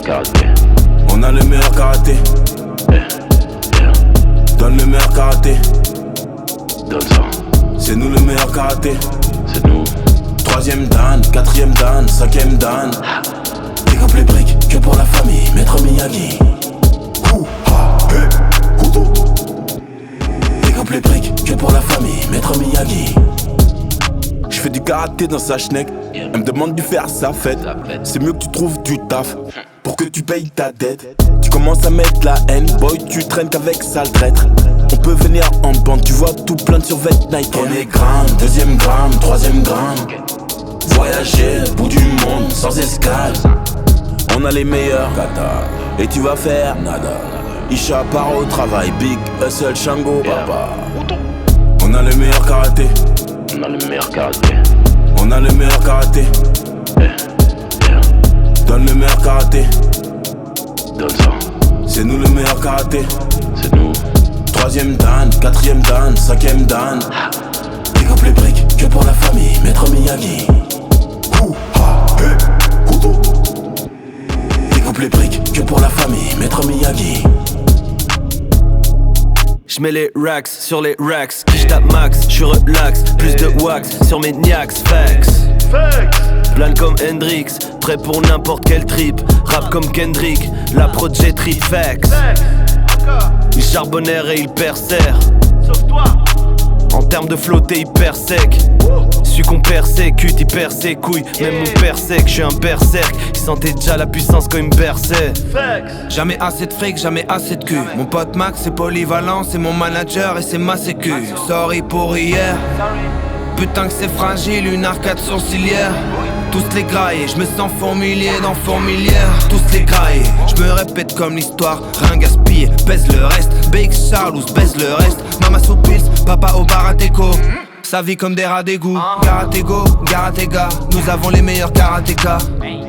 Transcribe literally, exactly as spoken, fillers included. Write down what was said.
karaté. On a le meilleur karaté. Eh, eh, Donne le meilleur karaté. donne ça. C'est nous le meilleur karaté. C'est nous. Troisième dan, quatrième dan, cinquième dan. Découpe les briques que pour la famille, Maître Miyagi. Ouh, ha, hey, couteau. Découpe les briques que pour la famille, Maître Miyagi. Je fais du karaté dans sa schneck. Elle me demande de faire sa fête. C'est mieux que tu trouves du taf pour que tu payes ta dette. Tu commences à mettre la haine, boy, tu traînes qu'avec sale traître. On peut venir en bande, tu vois tout plein de survêt Nike. Premier gramme, deuxième gramme, troisième gramme. Voyager, bout du monde, sans escale. On a les meilleurs kata, et tu vas faire nada. Isha part au travail, Big Hustle, Shango, papa. On a le meilleur karaté. On a le meilleur karaté. On a le meilleur karaté. Eh, eh, Donne le meilleur karaté. donne ça. C'est nous le meilleur karaté. C'est nous. Troisième dan, quatrième dan, cinquième dan. Découpe les briques que pour la famille, Maître Miyagi. Ouh, ha, hey, couteau. Découpe les briques que pour la famille, Maître Miyagi. J'mets les racks sur les racks, j'tape max, j'suis relax, plus de wax sur mes niacs, fax. Plane comme Hendrix, prêt pour n'importe quel trip, rap comme Kendrick, la projetterie fax. Il charbonnaire et il percère. En termes de flow t'es hyper sec. Celui qu'on persécute, il perd ses couilles. Même mon père sait que je suis un berserk. Il sentait déjà la puissance quand il me berçait. Jamais assez de fric, jamais assez de cul. Mon pote Max c'est polyvalent, c'est mon manager et c'est ma sécu. Sorry pour hier. Putain que c'est fragile, une arcade sourcilière. Tous les graillés, je me sens fourmilier dans fourmilière. Tous les graillés, je me répète comme l'histoire. Rien gaspillé, pèse le reste. B X Charles, baise le reste. Mama sous pils, papa au baratéco. Sa vie comme des rats d'égout. Karatego, Karatega, nous avons les meilleurs karatékas.